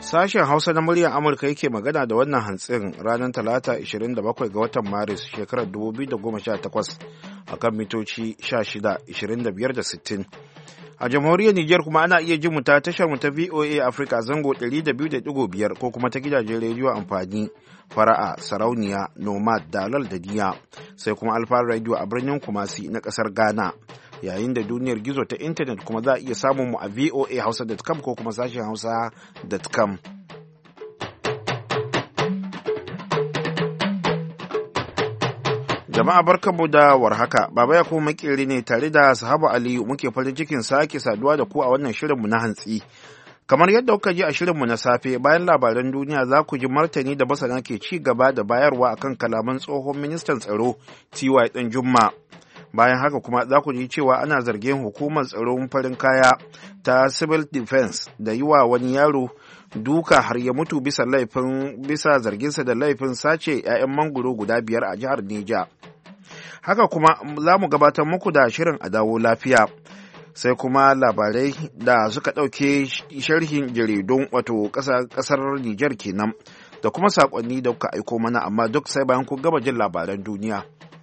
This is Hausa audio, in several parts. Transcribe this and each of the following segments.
Sashen Hausa na muryar Amurka yake magana da wannan hantsin ranar Talata 27 ga watan Maris shekarar 2018 a kan mitoci 16, 25 da 60. A jamhuriyar Nijar kuma ana iya jin mu ta tashar mu ta VOA Africa zango 200.5 ko kuma ta gidajen rediyo amfani fara'a, sarauniya, nomad, dalal da niya, sai kuma alfa radio a birnin Kumasi na kasar Ghana. Yayin da duniyar gizo ta intanet kuma za a iya samun mu a voahausa.com ko kuma sashen hausa.com. Jama'a barkanmu da warhaka, Baba ya kuma makeri ne tare da Sahabu Aliyu muke farin cikin sake saduwa da ku a wannan shirinmu na hantsi. Kamar yadda kuka ji a shirinmu na safe, bayan labaran duniya za ku ji martani da masana ke ci gaba da bayarwa akan kalaman tsohon ministan tsaro T.Y. Danjuma. Bayan haka kuma za ku ji cewa ana zargin hukumar tsaron farin kaya ta Civil Defense da yi wa wani yaro duka har ya mutu bisa zarginsa da laifin sace 'ya'yan mangoro guda 5 a jihar Neja. Haka kuma za mu gabatar muku da shirin a dawo lafiya, sai kuma labarai da suka ɗauke sharhin jaridun wato ƙasar Nijar kenan, da kuma saƙonni da kuka aiko mana, amma duk sai bayan ku gama jin labaran duniya.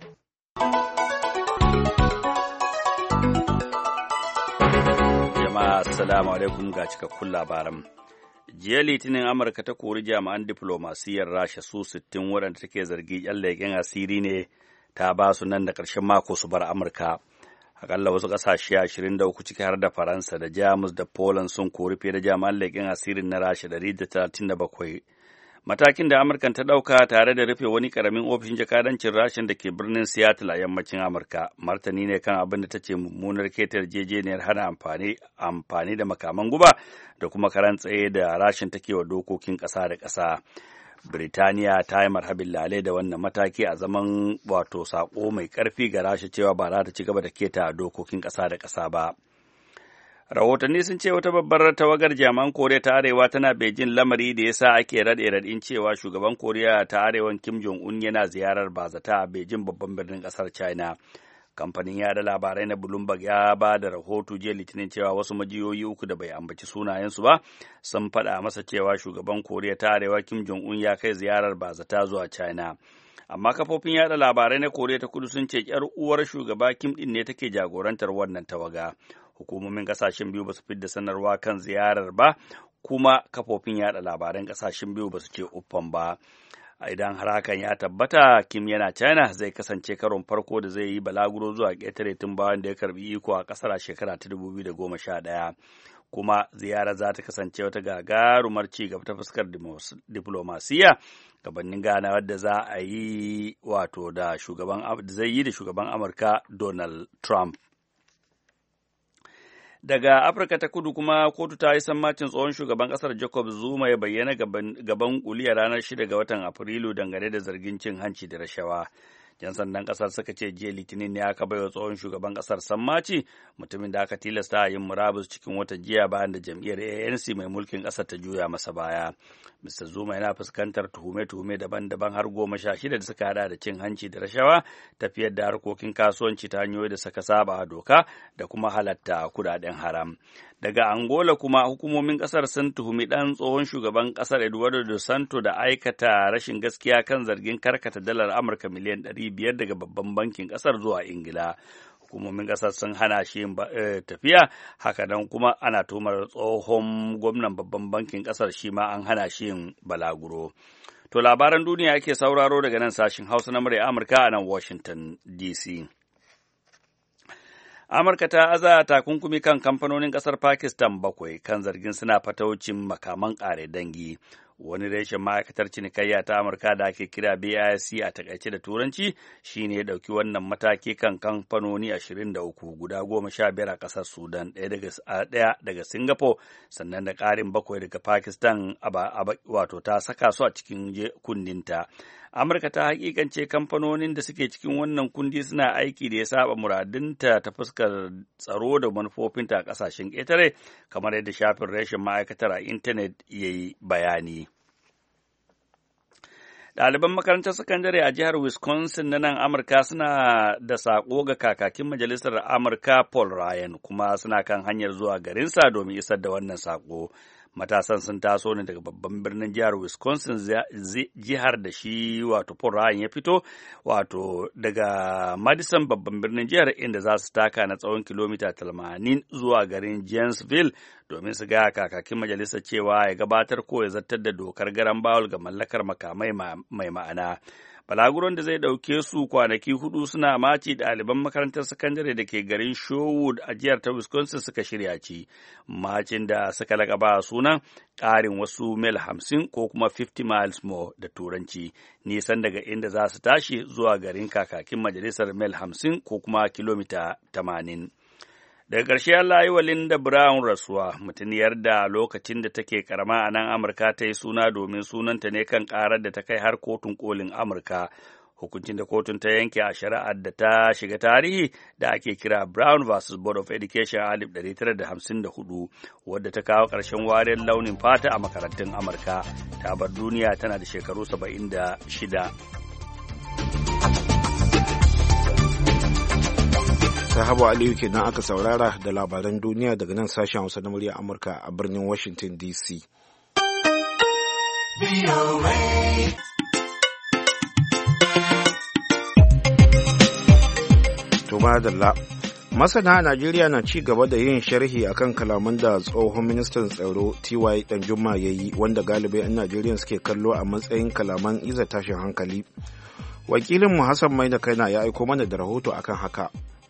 Jama'a assalamu alaikum ga cikakkun labaran. Jiya Litinin Amurka ta kori jami'an diflomasiyyar Rasha su 60 waɗanda take zargi 'yan leƙen asiri ne, ta ba su nan da ƙarshen mako su bar Amurka. Akalla wasu ƙasashe 23 ciki har da Faransa da Jamus da Poland sun kori fiye da jami'an leƙen asirin na Rasha 137. Matakin da Amurkan ta ɗauka tare da rufe wani ƙaramin ofishin jakadancin Rashin da ke birnin Seattle a yammacin Amurka, martani ne kan abin da ta ce mummunar keta yarjejeniyar hana amfani da makaman guba da kuma karan tsaye da Rashin take wa dokokin ƙasa da ƙasa. Birtaniya ta yi marhabin lale da wannan mataki a zaman wato saƙo mai ƙarfi ga Rasha cewa ba za ta ci gaba da keta dokokin ƙasa da ƙasa ba. Rahotanni sun ce wata babbar tawagar jami'an Koriya ta Arewa tana Beijing, lamari da ya sa ake raɗe-raɗin cewa shugaban Koriya ta Arewan Kim Jong-un yana ziyarar bazata a Beijing, babban birnin ƙasar China. Kamfanin yada labarai na Bloomberg ya ba da rahoto jiya Litinin cewa wasu majiyoyi 3 da bai ambaci sunayensu ba sun faɗa masa cewa shugaban Koriya ta Arewa Kim Jong-un ya kai ziyarar bazata zuwa China. Amma kafofin yada labarai na Koriya ta Kudu sun ce 'yar uwar shugaba Kim ɗin ne take jagorantar wannan tawaga. Hukumomin ƙasashen biyu ba su fidda sanarwa kan ziyarar ba, kuma kafofin yada labaran ƙasashen biyu ba su ce uffan ba. Idan har hakan ya tabbata, Kim yana China zai kasance karon farko da zai yi balaguro zuwa ƙetare tun bayan da ya karbi iko a ƙasar a shekara ta 2011. Kuma ziyarar za ta kasance wata gagarumar ci gaba ta fuskar diplomasiya gabanin ganawar da za a yi wato da shugaban Amurka Donald Trump. Daga Afirka ta Kudu kuma kotu ta yi sammacin tsohon shugaban ƙasar Jacob Zuma ya bayyana gaban kuliya ranar 6 ga watan Afrilu dangane da zargin cin hanci da rashawa. Yan sandan ƙasar suka ce jiya Litinin ne aka baiwa tsohon shugaban ƙasar sammaci, mutumin da aka tilasta a yin murabus cikin wata jiya bayan da jam'iyyar ANC mai mulkin ƙasar ta juya masa baya. Mr. Zuma yana fuskantar tuhume-tuhume daban-daban har 16 da suka hada da cin hanci da rashawa, tafiyar da harkokin kasuwanci ta hanyoyi da suka saba a doka da kuma halatta kudaden haram. Daga Angola kuma hukumomin ƙasar sun tuhumi ɗan tsohon shugaban ƙasar Eduardo dos Santos da aikata rashin gaskiya kan zargin karkata dalar Amurka miliyan 500 daga babban bankin ƙasar zuwa Ingila. Hukumomin ƙasar sun hana shi yin tafiya, haka nan kuma ana tuhumar tsohon gwamnan babban bankin ƙasar shi ma an hana shi yin balaguro. To labaran duniya ake sauraro daga nan sashin Hausa na murya Amurka a nan Washington DC. Amurka ta aza takunkumi kan kamfanonin ƙasar Pakistan 7 kan zargin suna fataucin makaman ƙare dangi. Wani reshen ma'aikatar cinikayya ta Amurka da ake kira BIC a takaice da Turanci shi ne ya ɗauki wannan mataki kan kamfanoni 23, guda 15 a ƙasar Sudan, ɗaya daga Singapore, sannan da ƙarin 7 daga Pakistan wato ta saka su a cikin kundinta. Amurka ta hakikance kamfanonin da suke cikin wannan kundi suna aiki da ya saba muradinta ta fuskar tsaro da manufofinta a ƙasashen ƙetare, kamar yadda shafin reshen ma'aikatar a intanet ya yi bayani. Ɗaliban makarantar sakandare a jihar Wisconsin na nan Amurka suna da saƙo ga kakakin majalisar Amurka Paul Ryan, kuma suna kan hanyar zuwa garinsa domin isar da wannan saƙo. Matasan sun taso ne daga babban birnin jihar Wisconsin, jihar da shi wato Paul Ryan ya fito, wato daga Madison babban birnin jihar, inda za su taka na tsawon kilomita 80 zuwa garin Janesville domin su ga kakakin majalisar cewa ya gabatar ko ya zartar da dokar garan bawul ga mallakar makamai mai ma'ana. Balaguron da zai ɗauke su kwanaki 4 suna maci ɗaliban makarantar sakandare da ke garin Shorewood a jihar ta Wisconsin suka shirya ci. Macin da suka lakaba sunan ƙarin wasu mil 50 ko kuma 50 miles more da turanci, nisan daga inda za su tashi zuwa garin kakakin majalisar mil 50 ko kuma kilomita 80. Daga ƙarshe Allah yi wa Linda Brown rasuwa, mutuniyar da lokacin da take karama a nan Amurka ta yi suna domin sunanta ne kan ƙarar da ta kai har kotun kolin Amurka. Hukuncin da kotun ta yanke a shari'ar da ta shiga tarihi da ake kira Brown vs. Board of Education a 1954, wadda ta kawo ƙarshen wariyar launin fata a makarantun Amurka. Ta bar duniya tana da shekaru 76. Sahabu Aliyu kenan aka saurara da labaran duniya daga nan sashen Hausa na murya Amurka a birnin Washington DC. To madalla, masana a Najeriya na ci gaba da yin sharhi akan kalaman da tsohon ministan tsaro T.Y. Danjuma ya yi, wanda galibai 'yan Najeriya suke kallo a matsayin kalaman iza tashin hankali. Wakilinmu Hassan Maina Kaina ya aiko mana da rahoto akan haka.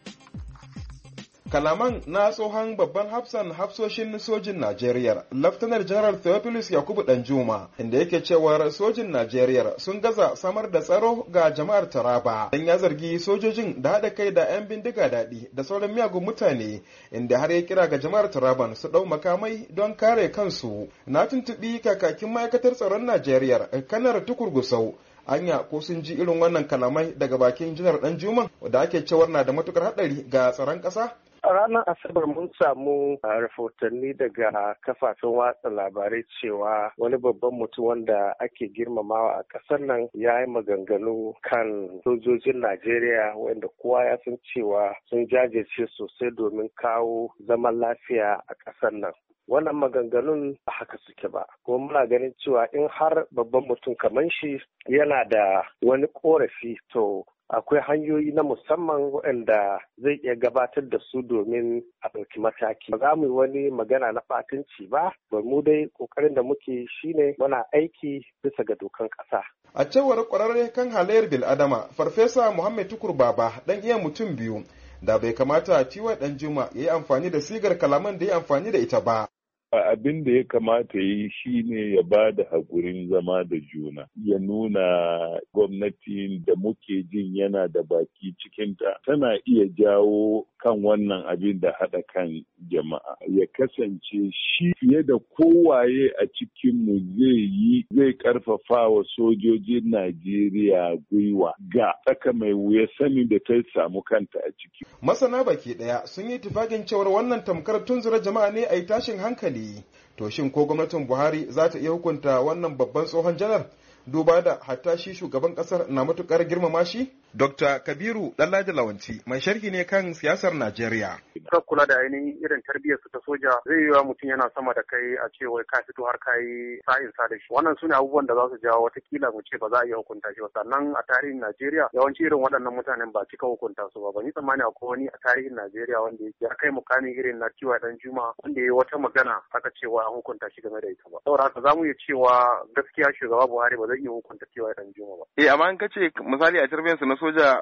Kalaman na tsohon babban hafsoshin sojin Najeriya, Laftanar General Theophilus Yakubu Danjuma, inda yake cewar sojin Najeriya sun gaza samar da tsaro ga jama'ar Taraba. Dan ya zargi sojojin da haɗa kai da 'yan bindiga daɗi da sauran miyagun mutane, inda har ya kira ga jama'ar Taraban su ɗau makamai don kare kansu. Na tuntuɓi kakakin ma'aikatar tsaron Najeriya, Kanar Tukur Gusau, anya ko sun ji irin wannan kalamai daga bakin Janar Danjuma da ake cewar na da matukar haɗari ga tsaron ƙasa? A ranar Asabar mun samu rahotanni daga kafafen watsa labarai cewa wani babban mutum wanda ake girmamawa a ƙasar nan ya yi maganganu kan sojojin Najeriya wanda kowa ya san cewa sun jajirce sosai domin kawo zaman lafiya a ƙasar nan. Wannan maganganun ba haka suke ba, kuma muna ganin cewa in har babban mutum kamar shi yana da wani korafi to akwai hanyoyi na musamman waɗanda zai iya gabatar da su domin a ɗauki mataki. Ba za mu yi wani magana na ɓatanci ba, mu dai ƙoƙarin da muke shine muna aiki bisa ga dokan ƙasa. A cewar ƙwararre kan halayyar bil'adama, Farfesa Muhammad Tukur Baba ɗan iya mutum biyu, da bai kamata T.Y. Danjuma ya yi amfani da sigar kalaman da ya amfani da ita ba. Abin da ya kamata yi shi ne ya ba da haƙurin zama da juna, ya nuna gwamnati da muke jin yana da baki cikinta tana iya jawo kan wannan abin da haɗa kan jama'a. Ya kasance shi fiye da kowaye a cikinmu zai ƙarfafa wa sojojin Najeriya gwiwa ga tsaka mai wuya sani da ta samu kanta a ciki. Masana baki ɗaya sun yi tufagin cewar wannan tamkar tunzura jama'a ne a yi tashin hankali. To shin ko gwamnatin Buhari za ta iya hukunta wannan babban tsohon janar, duba da hatta shi shugaban kasar na matukar girmama shi? Dr. Kabiru Ɗanladi Lawanci mai sharhi ne kan siyasar Najeriya. Ka kula da ainihin irin tarbiyyar su ta soja, zai yi wa mutum yana sama da kai a ce wai ka fito har kai sa'in sa da shi. Wannan su ne abubuwan da za su jawo watakila mu ce ba za a iya hukunta shi ba. Sannan a tarihin Najeriya yawanci irin waɗannan mutanen ba cika hukunta su ba. Ban yi tsammani akwai wani a tarihin Najeriya wanda ya kai mukamin irin na T.Y. Danjuma wanda ya yi wata magana aka cewa an hukunta shi game da ita ba. Saboda haka za mu iya cewa gaskiya shugaba Buhari ba zai iya hukunta T.Y. Danjuma ba. Amma in ka ce misali a tarbiyyar su na soja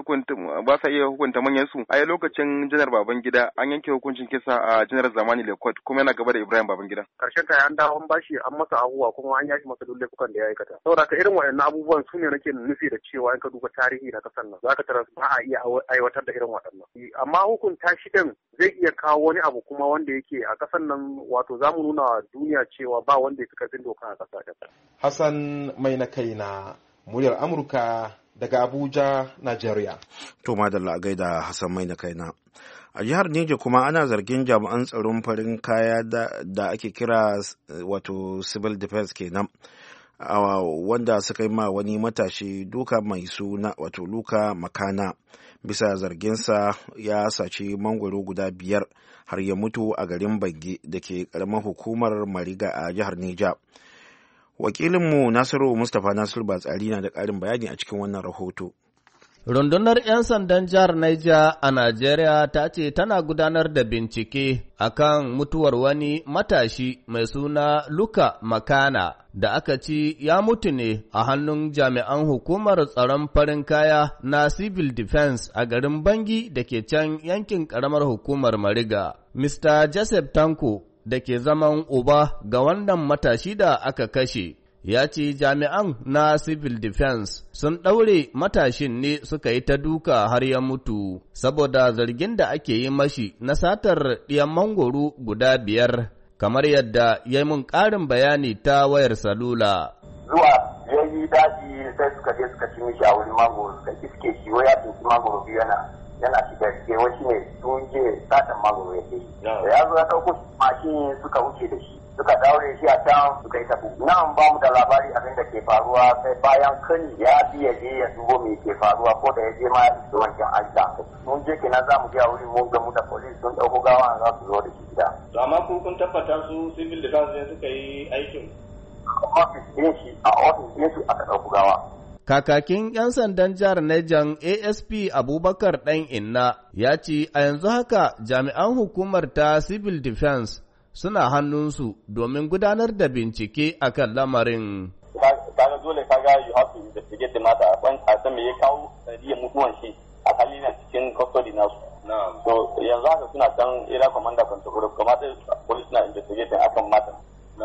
ba sa iya hukunta manyan su. A lokacin Janar Babangida an yanke hukuncin kisa a Janar Zamani Lekot kuma yana gaba da Ibrahim Babangida. Karshen ta an dawo an bashi an masa abubuwa kuma an yashi masa duk laifukan da ya aikata. Saboda ka irin waɗannan abubuwan su ne nake nufi da cewa in ka duba tarihi na kasar nan zaka tarar ba a iya aiwatar da irin waɗannan. Amma hukunta shi din zai iya kawo wani abu kuma wanda yake a kasar nan, wato zamu nuna duniya cewa ba wanda ya fi karfin doka a ƙasa. Hassan mai na kaina, muryar Amurka daga Abuja, Najeriya. To madalla a gaida Hassan mai na kaina. A jihar Neja kuma ana zargin jami'an tsaron farin kaya da ake kira wato civil defense kenan wanda suka yi ma wani matashi duka mai suna wato Luka Makana bisa zarginsa ya saci mangwaro guda 5 har ya mutu a garin Bangi da ke karamar hukumar Mariga a jihar Neja. Wakilinmu Nasiru Mustapha Nasiru Batsari na da ƙarin bayani a cikin wannan rahoto. Rundunar 'yan sandan jihar Niger a Najeriya ta ce tana gudanar da bincike akan mutuwar wani matashi mai suna Luka Makana da aka ci ya mutu ne a hannun jami'an hukumar tsaron farin kaya na Civil Defense a garin Bangi da ke can yankin ƙaramar hukumar Mariga. Mr. Joseph Tanko da ke zaman uba ga wannan matashi da aka kashe. Ya ce jami'an na Civil Defense sun ɗaure matashin ne suka yi ta duka har ya mutu, saboda zargin da ake yi mashi na satar ɗiyan mangoro guda 5, kamar yadda ya yi mun ƙarin bayani ta wayar salula. Zuwa ya yi daji sai suka je suka ci mishi a wurin mangoro, suka iske shi wai ya tunci mangoro biyu yana shiga rike wai shi ne sun je satan mangoro ya ke yi. Ya zo ya ɗauko mashin suka wuce da shi. Suka daure shi a can suka yi tafi. Nan ba mu da labari abin da ke faruwa sai bayan kani ya biya je ya dubo me ke faruwa ko da ya je ma da wancan ajiya. Mun je kenan za mu je a wurin mun gamu da police sun ɗauko gawa za su zo da shi gida. To amma kun tabbata su civil defense ne suka yi aikin? Office ɗin shi aka ɗauko gawa. Kakakin 'yan sandan jihar Niger ASP Abubakar Ɗan Inna ya ce a yanzu haka jami'an hukumar ta Civil Defense suna hannunsu domin gudanar da bincike a kan lamarin. Kaga dole kaga you have to investigate the matter when a san me ya kawo sanadiyar mutuwan shi a halin cikin custody nasu. So yanzu haka suna can area commander control kamar da police na investigating akan matter.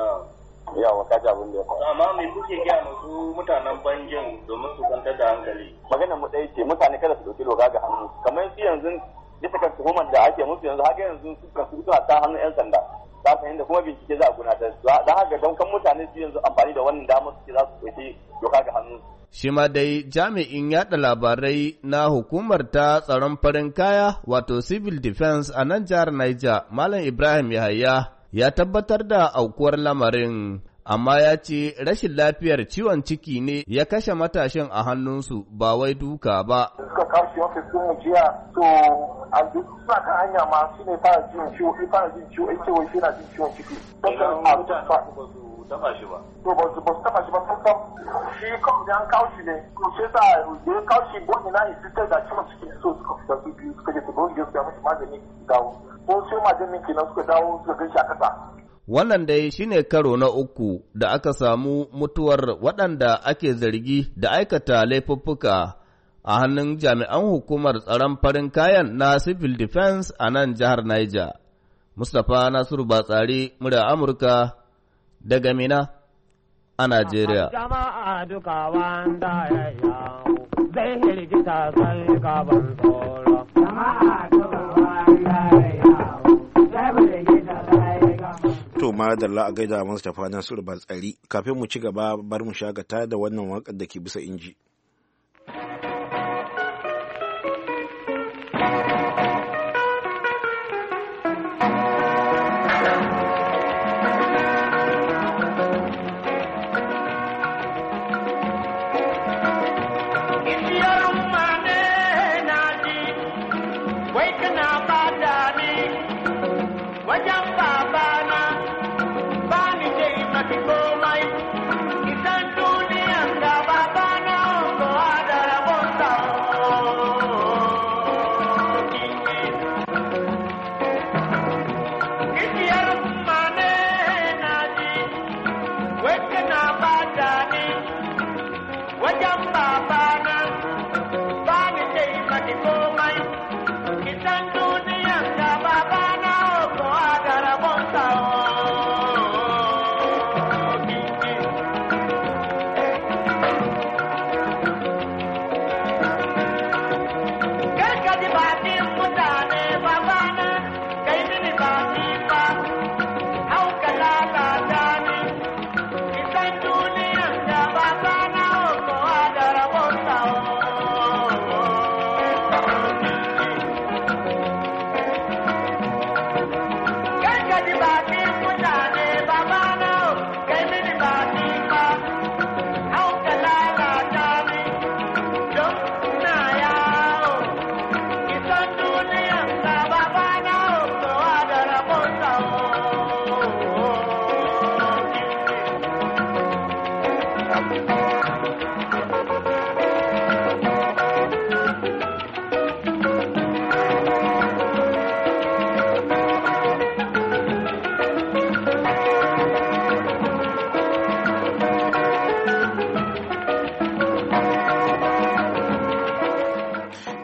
Yawa kaji abin da ya faru. Amma me kuke gaya masu mutanen Bangin domin su kwantar da hankali? Magana mu ɗaya ce mutane kada su ɗauki doka ga hannu kamar su yanzu bisa kan tuhumar da ake musu yanzu haka yanzu suna ta hannun 'yan sanda. Ta fahimta kuma bincike za a gudanar da haka don kan mutane su yanzu amfani da wannan damar su za su ɗauki doka ga hannu. Shi ma dai jami'in yaɗa labarai na hukumar ta tsaron farin kaya wato Civil Defense a nan jihar Niger, Malam Ibrahim Yahaya ya tabbatar da aukuwar lamarin, amma ya ce rashin lafiyar ciwon ciki ne ya kashe matashin a hannunsu ba wai duka ba. Suka kawo shi ofis ɗin mu jiya, to a duk suna kan hanya ma shi ne fara jin ciwo, ya ce wai yana jin ciwon ciki. Idan mutane ba su taɓa shi ba. To ba su taɓa shi ba sun san shi kawai da an kawo shi ne, to sai sa da ya kawo shi boni na isitar da ciwon ciki so suka fita su biyu suka je su boni ya suka mashi magani dawo. Ko sai maganin kenan suka dawo suka gan shi a kasa. Wannan dai shine karo na uku da aka samu mutuwar waɗanda ake zargi da aikata laifuffuka a hannun jami'an hukumar tsaron farin kayan na Civil Defense a nan jihar Niger. Mustapha Nasiru Batsari, murya Amurka daga Mina a Najeriya. Jama'a duka wanda ya yawo zai hirgita sai gaban tsoro. Jama'a duka wanda ya yawo zai hirgita sai gaban. To madalla a gaida Mustapha Nasiru Batsari, kafin mu ci gaba bar mu shagata da wannan waƙar da ke bisa inji.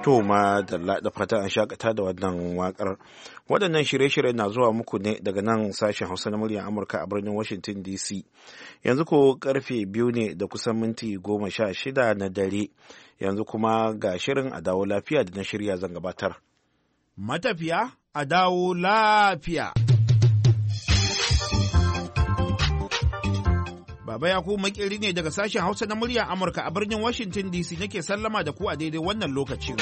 To ma da fatan an shakata da wannan wakar. Waɗannan shirye-shirye na zuwa muku ne daga nan sashen Hausa na muryar Amurka a birnin Washington DC. Yanzu ko karfe 2 ne da kusan minti 16 na dare. Yanzu kuma ga shirin a dawo lafiya da na shirya zan gabatar. Matafiya a dawo lafiya. Baba Yakubu Makeri ne daga sashen Hausa na muryar Amurka a birnin Washington DC nake sallama da ku a daidai wannan lokacin.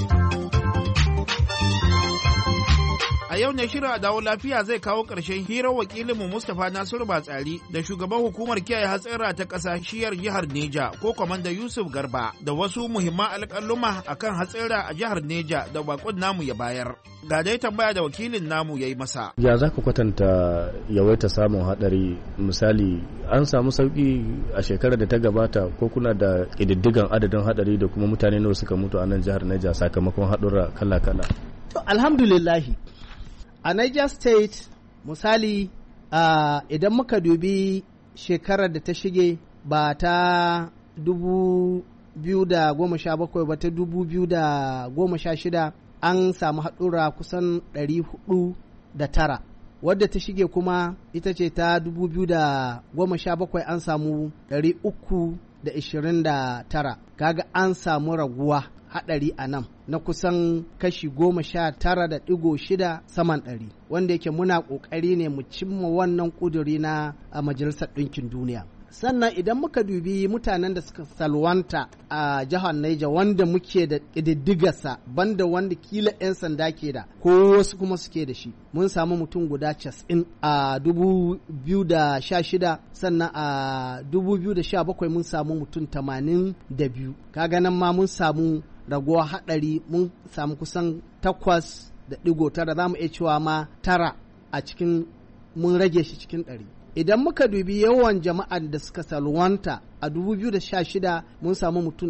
A yau ne shirin a dawo lafiya zai kawo ƙarshen hirar wakilinmu Mustapha Nasiru Batsari da shugaban hukumar kiyaye hatsira ta ƙasa shiyar jihar Neja ko Kwamanda Yusuf Garba da wasu muhimman alƙaluma akan hatsira a jihar Neja da bakon namu ya bayar. Ga dai tambaya da wakilin namu ya yi masa. Ya za ku kwatanta yawaita samun haɗari, misali an samu sauƙi a shekarar da ta gabata ko kuna da ƙididdigan adadin haɗari da kuma mutane nawa suka mutu a nan jihar Neja sakamakon haɗura kala-kala? To alhamdulillahi. A Niger State, misali, idan muka dubi shekarar da ta shige ba ta 2017 ba ta 2016 an samu haɗura kusan 409. Wadda ta shige kuma ita ce ta 2017 an samu 329. Kaga an samu raguwa haɗari a nan na kusan kashi 19.6 saman 100, wanda yake muna ƙoƙari ne mu cimma wannan ƙuduri na a Majalisar Ɗinkin Duniya. Sannan idan muka dubi mutanen da suka salwanta a jihar Niger wanda muke da ƙididdigarsa banda wanda kila 'yan sanda ke da ko wasu kuma suke da shi, mun samu mutum guda 90 a 2016, sannan a 2017 mun samu mutum 82. Kaga nan ma mun samu raguwa haɗari, mun samu kusan 8.9, za mu iya cewa ma 9 a cikin mun rage shi cikin 100. Idan muka dubi yawan jama'ar da suka salwanta a 2016 mun samu mutum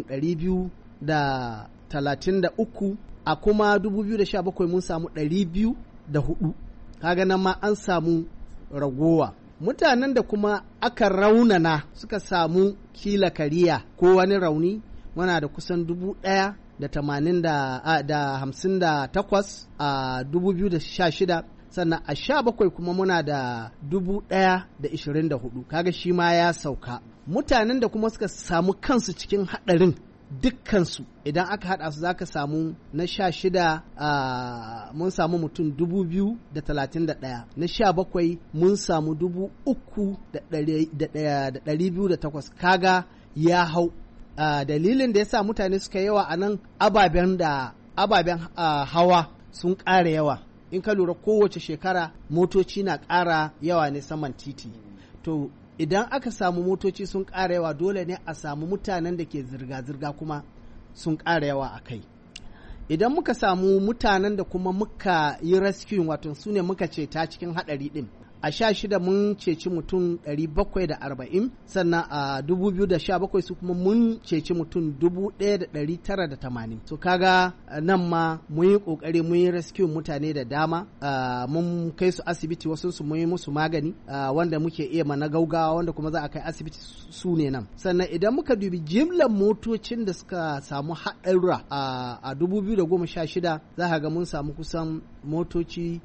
233, a kuma 2017 mun samu 204. Kaga nan ma an samu ragowa. Mutanen da kuma aka raunana suka samu kila kariya ko wani rauni muna da kusan 1,058 a 2016. Sannan a 17 kuma muna da 1,024. Kaga shi ma ya sauka. Mutanen da kuma suka samu kansu cikin haɗarin dukkansu idan aka haɗa su zaka samu na 16 mun samu mutum 2,031, na 17 mun samu 3,208. Kaga ya hau. Dalilin da ya sa mutane suka yawa a nan ababen hawa sun ƙara yawa. In ka lura kowace shekara motoci na ƙara yawa ne saman titi. To idan aka samu motoci sun ƙara yawa dole ne a samu mutanen da ke zirga-zirga kuma sun ƙara yawa a kai. Idan muka samu mutanen da kuma muka yi rescue, wato su ne muka ceta cikin haɗari ɗin, a 16 mun ceci mutum 740, sannan a 2017 su kuma mun ceci mutum 1,980. So kaga nan ma mun yi kokari mun yi rescue mutane da dama, mun kai su asibiti, wasu su mun yi musu magani wanda muke iya mana gaugawa, wanda kuma za a kai asibiti su ne nan. Sannan idan muka dubi jimlar motocin da suka samu haɗarura a 2016 za ka ga mun samu kusan motoci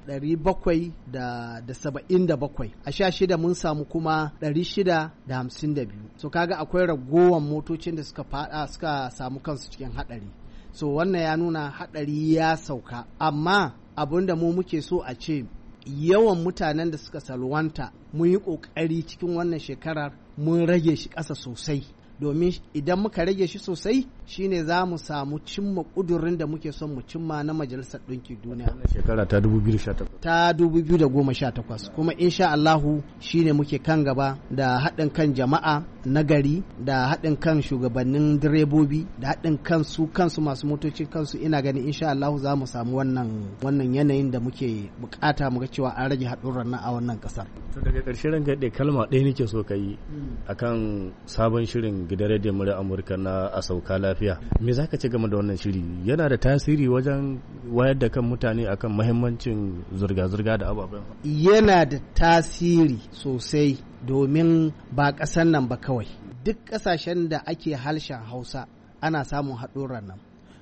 777. A 16 mun samu kuma 652. So kaga akwai ragowar motocin da suka samu kansu cikin haɗari. So wannan ya nuna haɗari ya sauka. Amma abin da mu muke so a ce yawan mutanen da suka salwanta mun yi ƙoƙari cikin wannan shekarar mun rage shi ƙasa sosai. Domin idan muka rage shi sosai shine za mu samu cimma ƙudurin da muke son mu cimma na Majalisar Ɗinkin Duniya. Shekara ta 2018. Ta 2018 kuma insha Allahu shine muke kan gaba da haɗin kan jama'a na gari, da haɗin kan shugabannin direbobi, da haɗin kansu masu motocin kansu. Ina ganin insha Allahu za mu samu wannan yanayin da muke bukata mu ga cewa an rage haɗurran nan a wannan ƙasar. To daga ƙarshe ran gaɗe kalma ɗaya nake so ka yi akan sabon shirin gidan rediyon murya Amurka na a sauka lafiya. Me za ka ce game da wannan shiri? Yana da tasiri wajen wayar da kan mutane akan mahimmancin zirga-zirga da ababen? Yana da tasiri sosai, domin ba ƙasar nan ba kawai, duk ƙasashen da ake harshen Hausa ana samun haɗurran nan.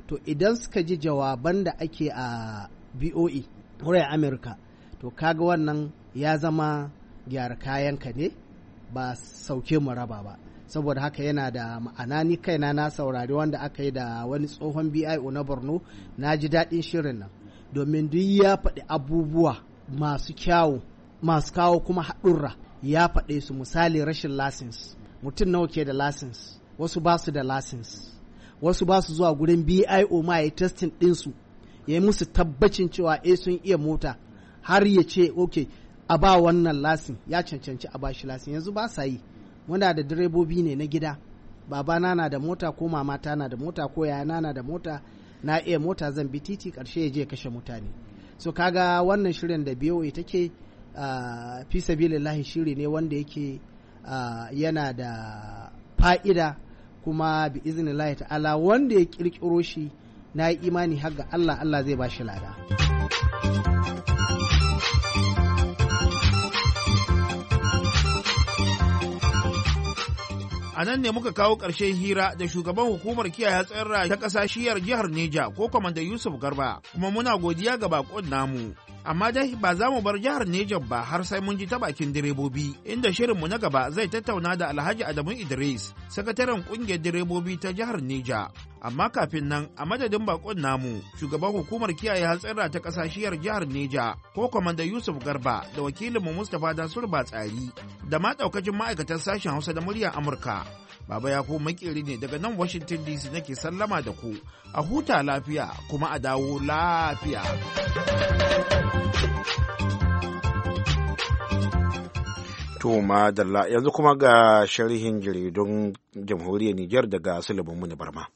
to idan suka ji jawaban da ake a BOE wurin Amurka to kaga wannan ya zama gyara kayanka ne ba sauke mu raba ba, saboda haka yana da ma'ana. Ni kaina na saurari wanda aka yi da wani tsohon BIO na Borno, na ji daɗin shirin nan domin duk ya faɗi abubuwa masu kyawu masu kawo kuma haɗurra, ya faɗe su. Misali rashin lasins, mutum nawa ke da lasins, wasu ba su da lasins, wasu ba su zuwa gurin BIO ma ya testing ɗinsu ya yi musu tabbacin cewa sun iya mota, har ya ce okay a ba wannan lasin ya cancanci a bashi lasin. Yanzu ba sa yi. Muna da direbobi ne na gida, babana na da mota ko mamata na da mota ko yayana na da mota, na iya mota zan bi titi karshe ya je kashe mutane. So kaga wannan shirin da BOA take fi sabilillahi shiri ne wanda yake yana da fa'ida, kuma bi iznillahi ta'ala wanda ya kirkiro shi na yi imani har ga Allah zai bashi lada. A nan ne muka kawo ƙarshen hira da shugaban hukumar kiyaye hatsarin ta ƙasashiyar jihar Neja ko Kwamanda Yusuf Garba, kuma muna godiya ga bakon namu. Amma dai ba za mu bar jihar Neja ba har sai mun ji ta bakin direbobi, inda shirinmu na gaba zai tattauna da Alhaji Adamu Idris, sakataren ƙungiyar direbobi ta jihar Neja. Amma kafin nan, a madadin bakon namu, shugaban hukumar kiyaye hatsara ta ƙasashiyar jihar Neja ko Kwamanda Yusuf Garba da wakilinmu Mustapha Dasur Batsari da ma ɗaukacin ma'aikatan sashen Hausa da muryar Amurka. Baba ya ko makeri ne daga nan Washington DC nake sallama da ku. A huta lafiya kuma a dawo lafiya. To madalla, yanzu kuma ga sharhin jaridun jamhuriyar Nijar daga Sulaiman Muni Barma.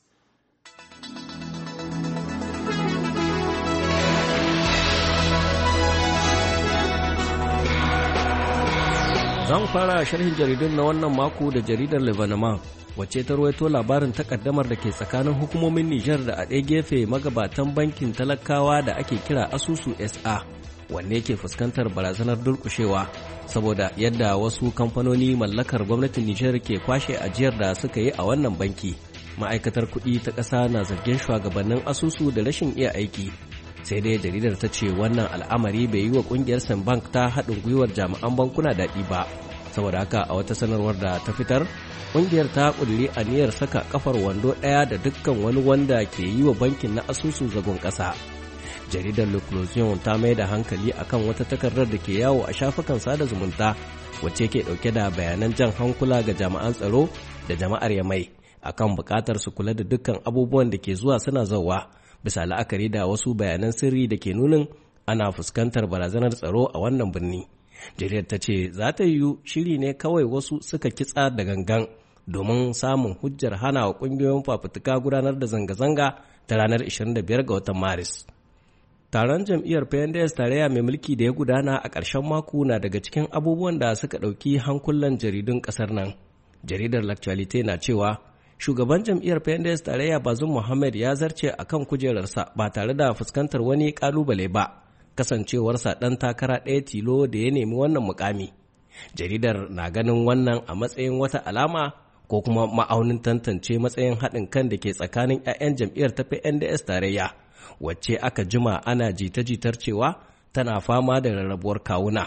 Za mu fara sharhin jaridun na wannan mako da jaridar Lebanon, wacce ta ruwaito labarin takaddamar da ke tsakanin hukumomin Nijar da a ɗaya gefe magabatan bankin talakawa da ake kira Asusu SA, wanne yake fuskantar barazanar durƙushewa saboda yadda wasu kamfanoni mallakar gwamnatin Nijar ke kwashe ajiyar da suka yi a wannan banki. Ma'aikatar kuɗi ta ƙasa na zargin shugabannin Asusu da rashin iya aiki. Sai dai jaridar ta ce wannan al'amari bai yi wa kungiyar Bank ta haɗin gwiwar jami'an bankuna daɗi ba, saboda haka a wata sanarwar da ta fitar kungiyar ta ƙudiri aniyar saka kafar wando ɗaya da dukkan wani wanda ke yi wa bankin na asusu zagon ƙasa. Jaridar L'Eclosion ta mai da hankali akan wata takardar da ke yawo a shafukan sada zumunta wacce ke ɗauke da bayanan jan hankula ga jami'an tsaro da jama'ar Yamai akan buƙatar su kula da dukkan abubuwan da ke zuwa suna zauwa, bisa la'akari da wasu bayanan sirri da ke nunin ana fuskantar barazanar tsaro a wannan birni. Jaridar ta ce za ta yiwu shiri ne kawai wasu suka kitsa da gangan domin samun hujjar hana wa ƙungiyoyin fafutuka gudanar da zanga-zanga ta ranar 25 ga watan Maris. Taron jam'iyyar PNDS tarayya mai mulki da ya gudana a ƙarshen mako na daga cikin abubuwan da suka ɗauki hankulan jaridun ƙasar nan. Jaridar L'Actualité na cewa shugaban jam'iyyar PNDS tarayya Bazoum Mohammed ya zarce a kan kujerarsa ba tare da fuskantar wani kalubale ba, kasancewarsa ɗan takara ɗaya tilo da ya nemi wannan mukami. Jaridar na ganin wannan a matsayin wata alama ko kuma ma'aunin tantance matsayin haɗin kan da ke tsakanin 'ya'yan jam'iyyar ta PNDS tarayya, wacce aka jima ana jita-jitar cewa tana fama da rarrabuwar kawuna.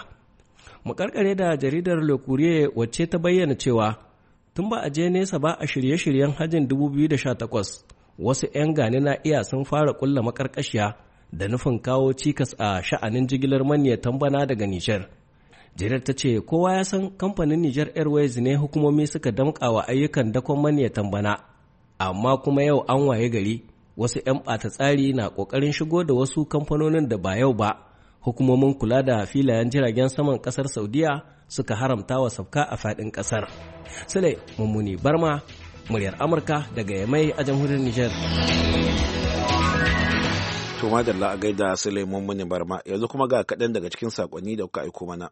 Mu karkare da jaridar Le Courrier wacce ta bayyana cewa tun ba a je nesa ba a shirye-shiryen hajjin 2018 wasu 'yan gane na iya sun fara kulla makarkashiya da nufin kawo cikas a sha'anin jigilar manyatan bana daga Nijar. Jaridar ta ce kowa ya san kamfanin Nijar Airways ne hukumomi suka damƙa wa ayyukan dakon manyatan bana, amma kuma yau an waye gari wasu 'yan ɓata tsari na ƙoƙarin shigo da wasu kamfanonin da ba yau ba. Hukumomin kula da filayen jiragen saman ƙasar Saudiya suka haramta wa sabka a faɗin ƙasar. Sule Mummuni Barma, muryar Amurka daga Yamai a jamhuriyar Nijar. To madalla a gaida Sule Mummuni Barma, yanzu kuma ga kaɗan daga cikin saƙonni da kuka aiko mana.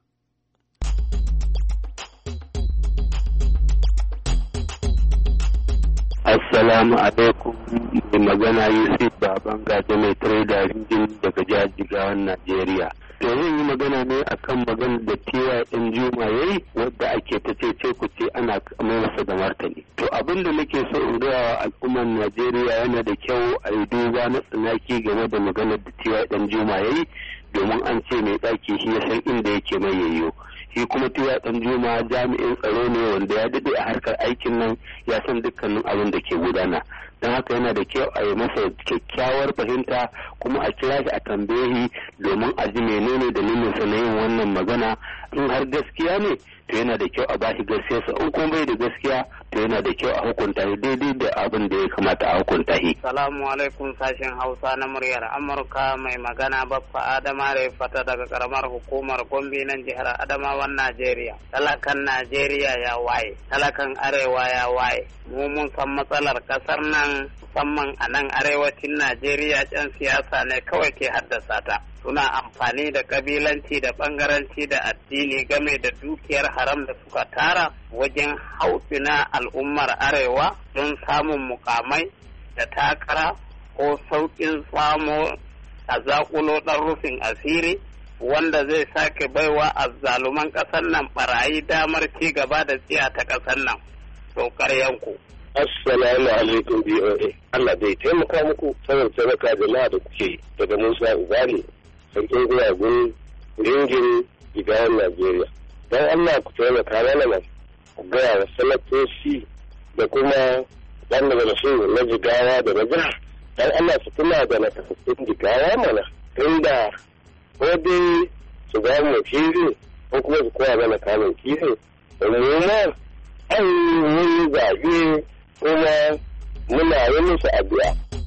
Assalamu alaikum, mai magana Yusuf Baban Gaje mai trader ringin daga jihar Jigawan Najeriya. To zan yi magana ne akan magana da tiya ɗan Juma yayi wadda ake ta ce ku ce ana mai masa da martani. To abin da nake so in gaya wa al'ummar Najeriya yana da kyau a yi duba na tsanaki game da maganar da tiya ɗan Juma yayi, domin an ce mai ɗaki shi ya san inda yake mai yayyo. Shi kuma tiya ɗan Juma jami'in tsaro ne wanda ya daɗe a harkar aikin nan, ya san dukkanin abin da ke gudana. Don haka yana da kyau a yi masa kyakkyawar fahimta, kuma a kira shi a tambayi domin a ji menene dalilin sa na yin wannan magana. In har gaskiya ne to yana da kyau a bashi gaskiyarsa, in kuma bai da gaskiya to yana da kyau a hukunta shi daidai da abin da ya kamata a hukunta shi. Salamu alaikum, sashen Hausa na muryar Amurka, mai magana Baffa Adama Fata daga karamar hukumar Gombe nan jihar Adamawan Najeriya. Talakan Najeriya ya waye, talakan Arewa ya waye. Mu mun san matsalar kasar nan, musamman a nan arewacin Najeriya, can siyasa ne kawai ke haddasa ta. Suna amfani da kabilanci da bangaranci da addini game da dukiyar haram da suka tara wajen hautsina al'ummar arewa don samun mukamai da takara ko sauƙin samo a zaƙulo ɗan rufin asiri wanda zai sake baiwa azzaluman ƙasar nan barayi damar ci gaba da tsiya ta ƙasar nan. Saukar yanku. Assalamu alaikum BOA. Allah zai taimaka muku sanin taimaka jama'a da kuke daga Musa Ubani, sarkin guragun ringin Jigawan Najeriya. Don Allah ku taimaka mana nan, ku gaya wa sanatoci da kuma ɗan daga su na Jigawa da na jiha. Don Allah su tuna da nakasassun Jigawa mana, tunda ko dai su ba mu kifi ko kuma su koya mana kamun kifi. Domin ma an yi zaɓe kuma muna yi musu addu'a.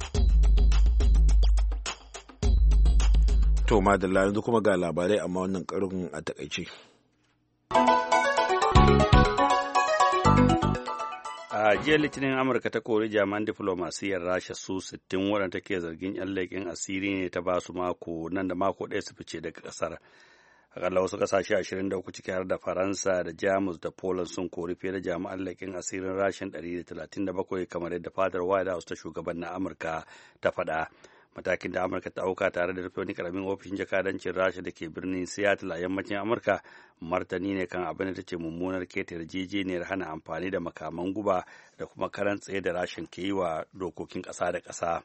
To madalla, yanzu kuma ga labarai amma wannan karin a takaice. A jiya Litinin Amurka ta kori jami'an diflomasiyyar Rasha su 60 waɗanda take zargin 'yan leƙen asiri ne ta ba su mako nan da mako ɗaya su fice daga ƙasar. Akalla wasu ƙasashe 23 ciki har da Faransa da Jamus da Poland sun kori fiye da jami'an leƙen asirin Rashin 137 kamar yadda fadar White House ta shugaban na Amurka ta faɗa. Matakin da Amurka ta auka tare da rufe wani karamin ofishin jakadancin Rasha da ke birnin Seattle a yammacin Amurka martani ne kan abin da ta ce mummunar keta yarjejeniyar hana amfani da makaman guba da kuma karan tsaye da Rashin ke yi wa dokokin ƙasa da ƙasa.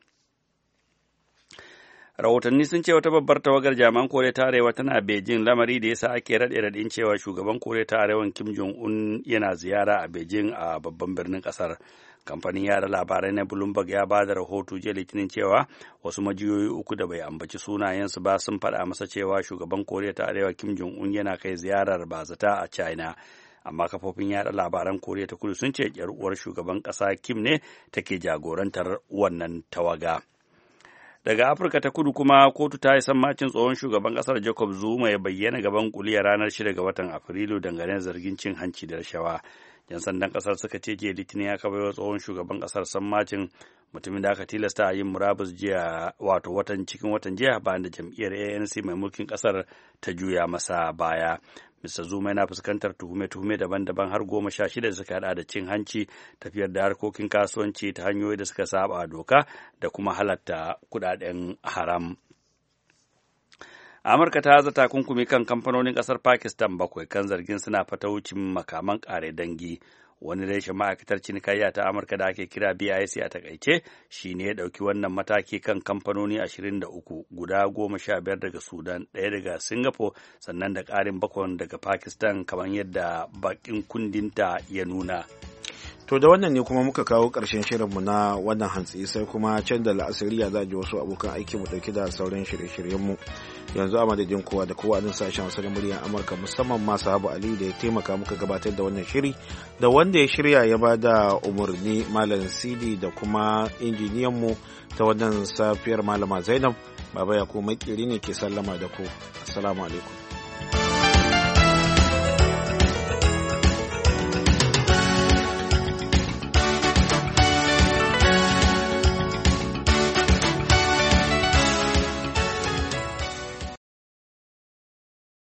Rahotanni sun ce wata babbar tawagar jami'an Koriya ta Arewa tana Beijing, lamari da yasa ake raɗe-raɗin cewa shugaban Koriya ta Arewan Kim Jong-un yana ziyara a Beijing a babban birnin ƙasar. Kamfanin yada labarai na Bloomberg ya ba da rahoto jiya Litinin cewa wasu majiyoyi uku da bai ambaci sunayensu ba sun faɗa masa cewa shugaban Koriya ta Arewa Kim Jong-un yana kai ziyarar bazata a China. Amma kafofin yada labaran Koriya ta Kudu sun ce yar uwar shugaban ƙasa Kim ne take jagorantar wannan tawaga. Daga Afirka ta Kudu kuma kotu ta yi sammacin tsohon shugaban ƙasar Jacob Zuma ya bayyana gaban kuliya ranar 6 ga watan Afrilu dangane da zargin cin hanci da rashawa. Yan sandan kasar suka ce jiya Litinin ya kawai tsohon shugaban kasar sammacin mutumin da aka tilasta a yin murabus jiya wato cikin watan jiya bayan da jam'iyyar ANC mai mulkin kasar ta juya masa baya. Mr. Zuma yana fuskantar tuhume-tuhume daban-daban har 16 da suka hada da cin hanci, tafiyar da harkokin kasuwanci ta hanyoyi da suka saba doka da kuma halatta kudaden haram. Amurka ta haza takunkumi kan kamfanonin ƙasar Pakistan 7 kan zargin suna fataucin makaman ƙare dangi. Wani reshen ma'aikatar cinikayya ta Amurka da ake kira BIC a takaice shi ne ya ɗauki wannan mataki kan kamfanoni 23, guda 15 daga Sudan, 1 daga Singapore, sannan da ƙarin 7 daga Pakistan kamar yadda bakin kundinta ya nuna. To da wannan ne kuma muka kawo ƙarshen shirinmu na wannan hantsi, sai kuma can da la'asariya za ji wasu abokan aiki mu ɗauki da sauran shirye-shiryenmu. Yanzu a madadin kowa da kowa din sashen Hausa na muryar Amurka, musamman ma Sahabu Ali da ya taimaka muka gabatar da wannan shiri, da wanda ya shirya ya ba da umarni Malam Sidi, da kuma injiniyanmu ta wannan safiyar Malama Zainab. Baba ya ko makiri ne ke sallama da ku. Assalamu alaikum.